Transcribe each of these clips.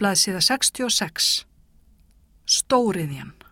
Blaðsíða 66. Stóriðjan.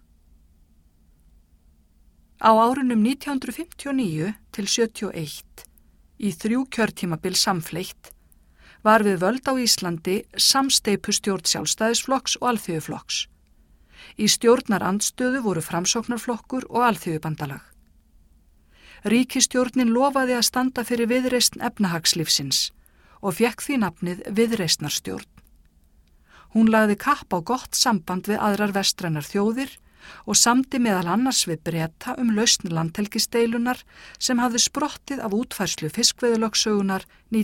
Á árunum 1959 til 71, í 3 kjörtímabil samfleytt, var við völd á Íslandi samsteypu stjórn Sjálfstæðisflokks og Alþýðuflokks. Í stjórnarandstöðu voru Framsóknarflokkur og Alþýðubandalag. Ríkisstjórnin lofaði að standa fyrir viðreisn efnahagslífsins og fékk því nafnið Viðreisnarstjórn. Hún lagði kapp á gott samband við aðrar vestrænar þjóðir og samdi meðal annars við Breta lausn landhelgisdeilunar sem hafði sprottið af útfærslu fiskveiðilögsögunar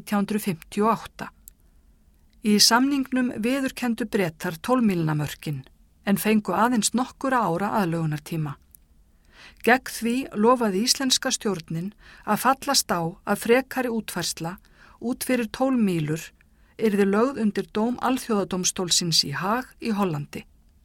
1958. Í samningnum viðurkenndu Bretar 12 mílna mörkin en fengu aðeins nokkura ára aðlögunartíma. Gegn því lofaði íslenska stjórnin að fallast á að frekari útfærsla út fyrir 12 mílur yrði lögð undir dóm Alþjóðadómstólsins í Haag í Hollandi.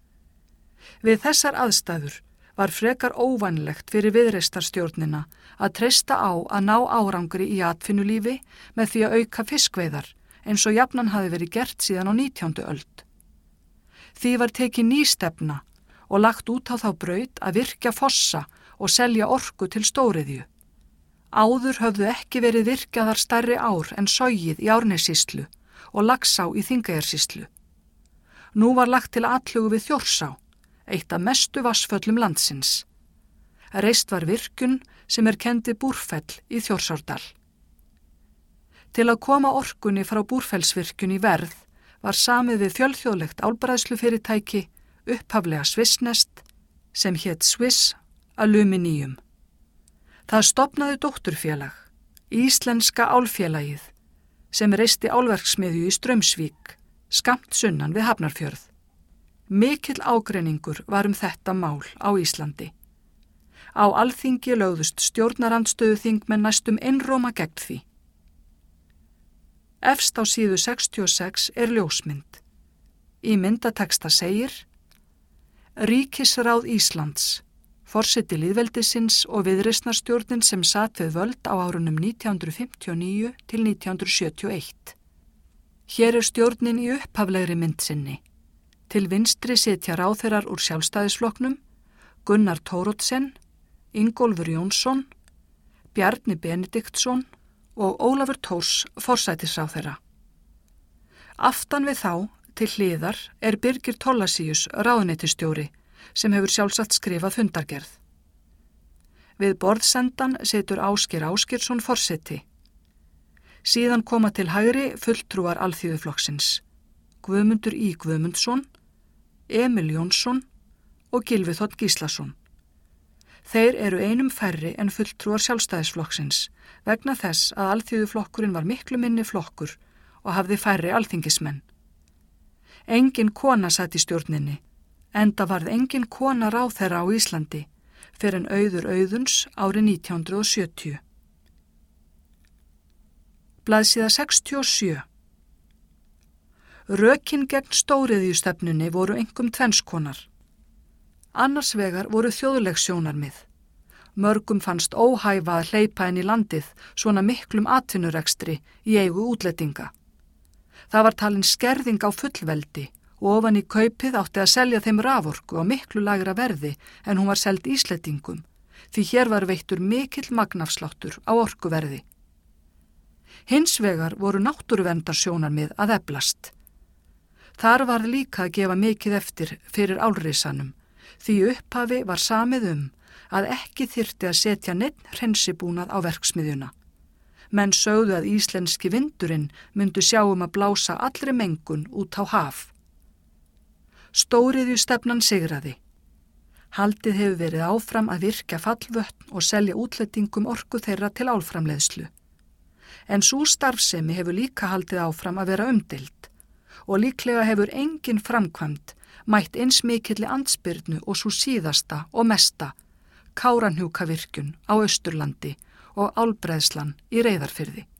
Við þessar aðstæður var frekar óvanlegt fyrir viðreistarstjórnina að treysta á að ná árangri í atvinnulífi með því að auka fiskveiðar eins og jafnan hafi verið gert síðan á 19. öld. Því var tekin ný stefna og lagt út á þá braut að virkja fossa og selja orku til stóriðju. Áður höfðu ekki verið virkjaðar stærri ár en Sogið í Árnessýslu og Laxá í Þingeyjarsýslu. Nú var lagt til athugu við Þjórsá, eitt af mestu vatnsföllum landsins. Reist var virkjun sem kennd við Búrfell í Þjórsárdal. Til að koma orkunni frá Búrfellsvirkjun í verð var samið við fjölþjóðlegt álbræðslufyrirtæki, upphaflega svissneskt, sem hét Swiss Aluminium. Það stofnaði dótturfélag, Íslenska álfélagið, sem reisti álverksmiðju í Straumsvík, skammt sunnan við Hafnarfjörð. Mikill ágreiningur var þetta mál á Íslandi. Á Alþingi lögðust stjórnarandstöðuþingmenn næstum einróma gegn því. Efst á síðu 66 ljósmynd. Í myndateksta segir: Ríkisráð Íslands, forseti lýðveldisins og viðreisnarstjórnin sem sat við völd á árunum 1959 til 1971. Hér stjórnin í upphaflegri mynd sinni. Til vinstri sitja ráðherrar úr Sjálfstæðisflokknum, Gunnar Thoroddsen, Ingólfur Jónsson, Bjarni Benediktsson og Ólafur Thors forsætisráðherra. Aftan við þá, til hliðar, Birgir Thorlacius ráðuneytisstjóri sem hefur sjálfsagt skrifað fundargerð. Við borðsendan situr Ásgeir Ásgeirsson forseti. Síðan koma til hægri fulltrúar Alþýðuflokksins, Guðmundur I. Guðmundsson, Emil Jónsson og Gylfi Þ. Gíslason. Þeir eru einum færri en fulltrúar Sjálfstæðisflokksins vegna þess að Alþýðuflokkurinn var miklu minni flokkur og hafði færri alþingismenn. Engin kona sat í stjórninni, enda varð engin kona ráðherra á Íslandi fyrr en Auður Auðuns árið 1970. Blaðsíða 67. Rökin gegn stóriðjustefnunni voru einkum tvennskonar. Annars vegar voru þjóðleg sjónarmið. Mörgum fannst óhæfa að hleypa inn í landið svona miklum atvinnurekstri í eigu útlendinga. Það var talin skerðing á fullveldi og ofan í kaupið átti að selja þeim raforku á miklu lægra verði en hún var seld Íslendingum, því hér var veittur mikill magnafsláttur á orkuverði. Hins vegar voru náttúruverndarsjónarmið að eflast. Þar var líka að gefa mikið eftir fyrir álrisanum, því upphafi var samið að ekki þyrfti að setja neinn hreinsibúnað á verksmiðjuna. Menn sögðu að íslenski vindurinn myndu sjá að blása allri mengun út á haf. Stóriðjustefnan sigraði. Haldið hefur verið áfram að virkja fallvötn og selja útlendingum orku þeirra til álframleiðslu. En sú starfsemi hefur líka haldið áfram að vera umdeild og líklega hefur engin framkvæmd mætt eins mikilli andspyrnu og sú síðasta og mesta, Kárahnjúkavirkjun á Austurlandi og álbræðslan í Reyðarfirði.